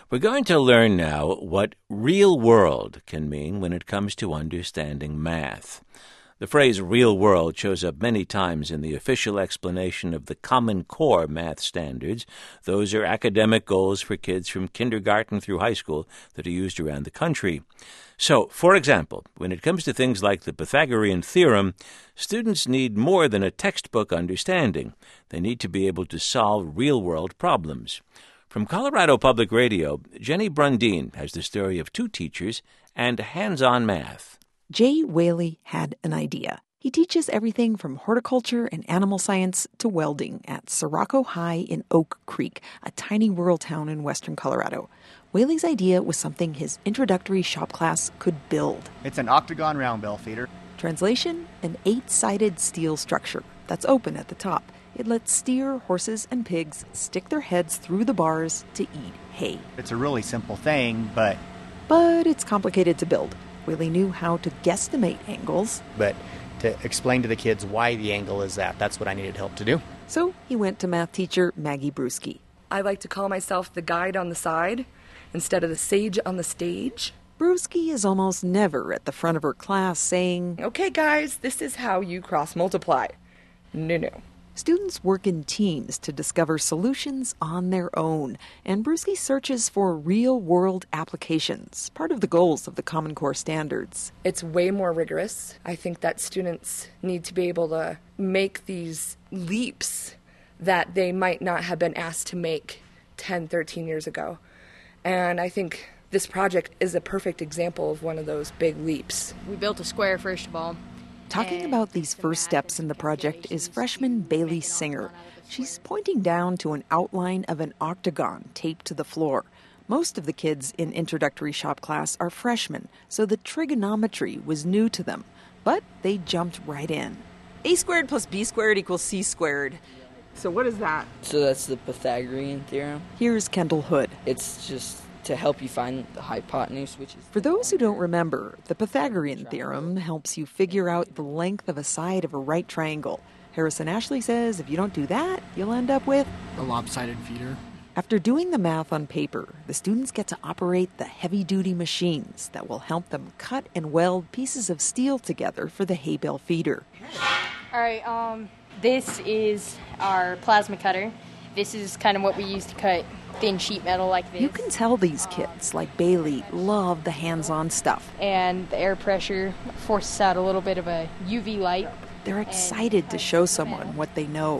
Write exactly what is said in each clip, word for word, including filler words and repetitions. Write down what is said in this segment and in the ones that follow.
We're going to learn now what real world can mean when it comes to understanding math. The phrase real world shows up many times in the official explanation of the Common Core math standards. Those are academic goals for kids from kindergarten through high school that are used around the country. So, for example, when it comes to things like the Pythagorean theorem, students need more than a textbook understanding. They need to be able to solve real-world problems. From Colorado Public Radio, Jenny Brundin has the story of two teachers and hands-on math. Jay Whaley had an idea. He teaches everything from horticulture and animal science to welding at Sirocco High in Oak Creek, a tiny rural town in western Colorado. Whaley's idea was something his introductory shop class could build. It's an octagon round bell feeder. Translation, an eight-sided steel structure that's open at the top. It lets steer, horses, and pigs stick their heads through the bars to eat hay. It's a really simple thing, but... But it's complicated to build. Whaley knew how to guesstimate angles. But to explain to the kids why the angle is that, that's what I needed help to do. So he went to math teacher Maggie Brusky. I like to call myself the guide on the side instead of the sage on the stage. Brusky is almost never at the front of her class saying, "Okay, guys, this is how you cross-multiply." No, no. Students work in teams to discover solutions on their own, and Brusky searches for real-world applications, part of the goals of the Common Core standards. It's way more rigorous. I think that students need to be able to make these leaps that they might not have been asked to make ten, thirteen years ago. And I think this project is a perfect example of one of those big leaps. We built a square, first of all. Talking about these first steps in the project is freshman Bailey Singer. She's pointing down to an outline of an octagon taped to the floor. Most of the kids in introductory shop class are freshmen, so the trigonometry was new to them. But they jumped right in. A squared plus b squared equals c squared. So what is that? So that's the Pythagorean theorem. Here's Kendall Hood. It's just to help you find the hypotenuse, which is... For those who don't remember, the Pythagorean theorem helps you figure out the length of a side of a right triangle. Harrison Ashley says if you don't do that, you'll end up with... a lopsided feeder. After doing the math on paper, the students get to operate the heavy-duty machines that will help them cut and weld pieces of steel together for the hay bale feeder. All right, um, this is our plasma cutter. This is kind of what we use to cut thin sheet metal like this. You can tell these kids, like Bailey, love the hands-on stuff. And the air pressure forces out a little bit of a U V light. They're excited to show someone what they know.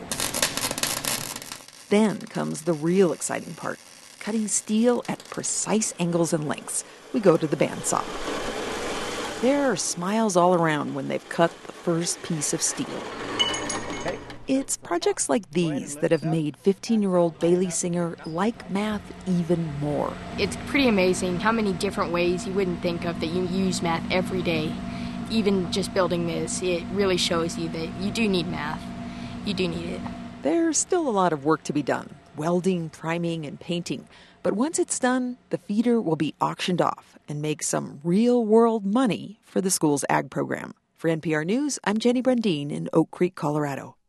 Then comes the real exciting part, cutting steel at precise angles and lengths. We go to the bandsaw. There are smiles all around when they've cut the first piece of steel. It's projects like these that have made fifteen-year-old Bailey Singer like math even more. It's pretty amazing how many different ways you wouldn't think of that you use math every day. Even just building this, it really shows you that you do need math. You do need it. There's still a lot of work to be done, welding, priming, and painting. But once it's done, the feeder will be auctioned off and make some real-world money for the school's ag program. For N P R News, I'm Jenny Brundin in Oak Creek, Colorado.